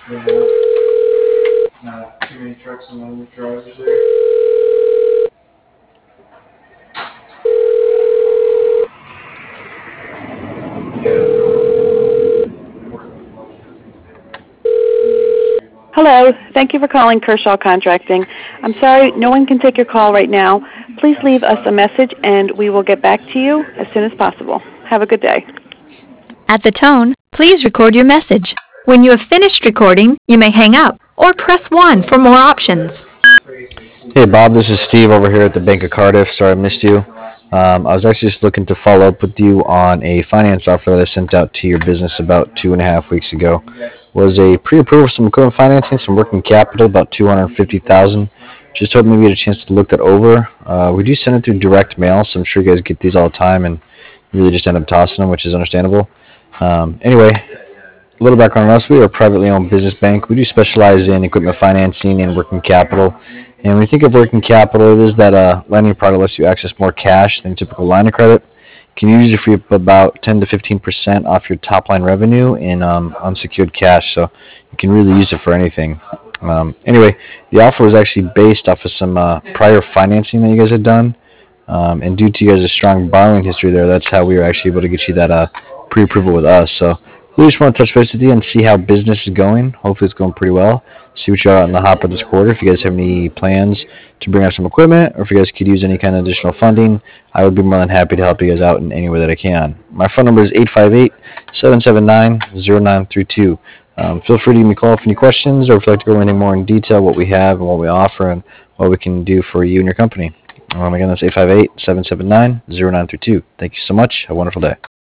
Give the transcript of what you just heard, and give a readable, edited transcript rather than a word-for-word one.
Yeah, not too many trucks and the drivers there. Hello. Thank you for calling Kershaw Contracting. I'm sorry, no one can take your call right now. Please leave us a message and we will get back to you as soon as possible. Have a good day. At the tone, please record your message. When you have finished recording, you may hang up or press 1 for more options. Hey Bob, this is Steve over here at the Bank of Cardiff. Sorry I missed you. I was actually just looking to follow up with you on a finance offer that I sent out to your business about 2.5 weeks ago. Was a pre-approval of some equipment financing, some working capital, about 250,000. Just hoping maybe you had a chance to look that over. We do send it through direct mail, so I'm sure you guys get these all the time and really just end up tossing them, which is understandable. Anyway, a little background on us. We are a privately owned business bank. We do specialize in equipment financing and working capital. And when you think of working capital, it is that lending product lets you access more cash than typical line of credit. You can usually free up about 10 to 15% off your top line revenue in unsecured cash. So you can really use it for anything. Anyway, the offer was actually based off of some prior financing that you guys had done. And due to you guys' strong borrowing history there, that's how we were actually able to get you that pre-approval with us. So we just want to touch base with you and see how business is going. Hopefully it's going pretty well. See what you got in the hopper this quarter. If you guys have any plans to bring out some equipment, or if you guys could use any kind of additional funding, I would be more than happy to help you guys out in any way that I can. My phone number is 858-779-0932. Feel free to give me a call if any questions, or if you'd like to go over anything more in detail, what we have and what we offer and what we can do for you and your company. Again, that's 858-779-0932. Thank you so much. Have a wonderful day.